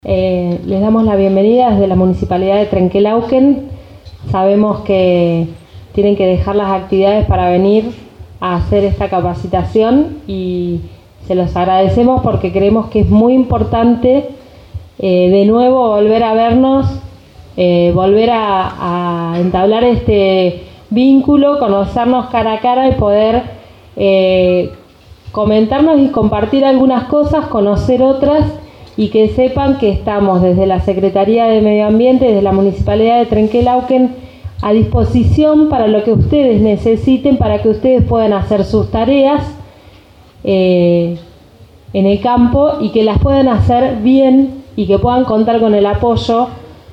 Les damos la bienvenida desde la Municipalidad de Trenquelauquen. Sabemos que tienen que dejar las actividades para venir a hacer esta capacitación y se los agradecemos porque creemos que es muy importante de nuevo volver a vernos, volver a entablar este vínculo, conocernos cara a cara y poder comentarnos y compartir algunas cosas, conocer otras, y que sepan que estamos desde la Secretaría de Medio Ambiente, desde la Municipalidad de Trenquelauquen, a disposición para lo que ustedes necesiten, para que ustedes puedan hacer sus tareas en el campo y que las puedan hacer bien y que puedan contar con el apoyo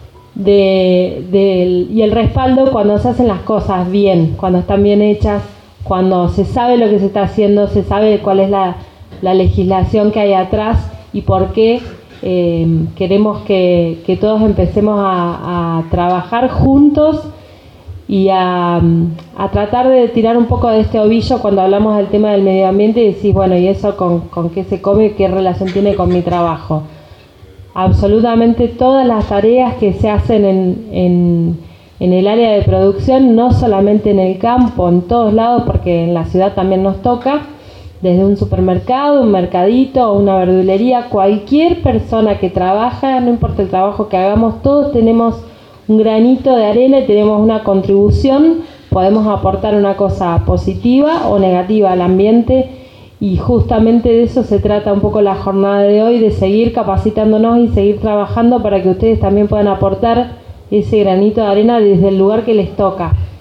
y el respaldo cuando se hacen las cosas bien, cuando están bien hechas, cuando se sabe lo que se está haciendo, se sabe cuál es la legislación que hay atrás y por qué queremos que todos empecemos a trabajar juntos y a tratar de tirar un poco de este ovillo cuando hablamos del tema del medio ambiente y decís, bueno, ¿y eso con qué se come? ¿Qué relación tiene con mi trabajo? Absolutamente todas las tareas que se hacen en el área de producción, no solamente en el campo, en todos lados, porque en la ciudad también nos toca, desde un supermercado, un mercadito, una verdulería, cualquier persona que trabaja, no importa el trabajo que hagamos, todos tenemos un granito de arena y tenemos una contribución, podemos aportar una cosa positiva o negativa al ambiente y justamente de eso se trata un poco la jornada de hoy, de seguir capacitándonos y seguir trabajando para que ustedes también puedan aportar ese granito de arena desde el lugar que les toca.